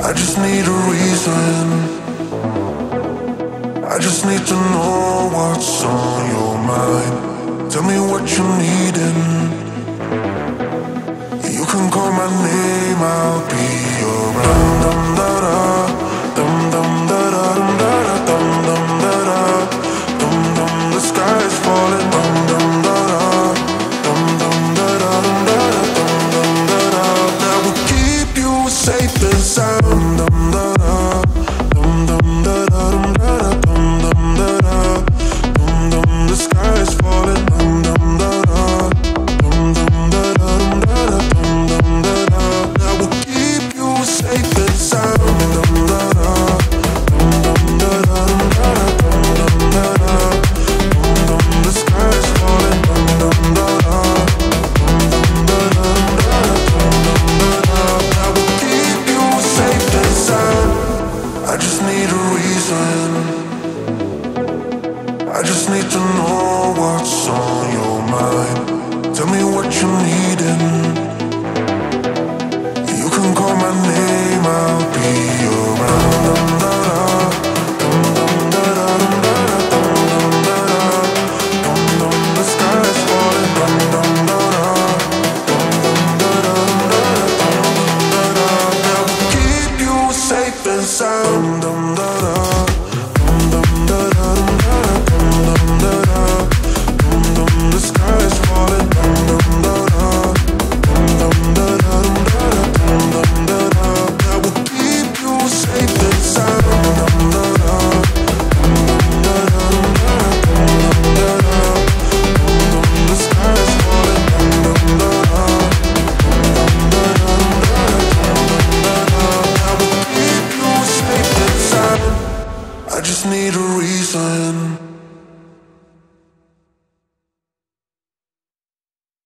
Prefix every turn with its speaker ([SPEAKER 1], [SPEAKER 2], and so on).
[SPEAKER 1] I just need a reason. I just need to know what's on your mind. Tell me what you're needing. You can call my name, I'll be around. Dum da da, dum dum da da, dum da da, dum dum da da, dum dum. The sky is falling. Dum dum da da, dum dum da da, dum da da, dum dum da da. That will keep you safe and sound. Dum da da, dum dum da da, dum da da, dum dum da da, dum dum. The sky is falling. Dum dum da da, dum dum da da, dum da da, dum dum da da. That will keep you safe and sound. Dum da da, dum dum da da, dum da da, dum dum da da, dum dum. The sky is falling. Dum dum da da, dum dum da da, dum da da, dum dum da da. That will keep you safe and sound. I just need a reason. I just need to know what's on your mind. Tell me what you're needing. You can call my name, I'll be around. Dum da da, dum dum da da, dum da da, dum dum da da, dum dum. The sky is falling. Dum dum da da, dum dum da da, dum da da, dum dum da da. That will keep you safe and sound. Dum da da, dum dum da da, dum da da, dum dum da da, dum dum. The sky is falling. Dum dum da da, dum dum da da, dum da da, dum dum da da. That will keep you safe and sound. Dum da da, dum dum da da, dum da da, dum dum da da, dum dum. The sky is falling. Dum dum da da, dum dum da da, dum da da, dum dum da da. That will keep you safe and sound. I just need a reason.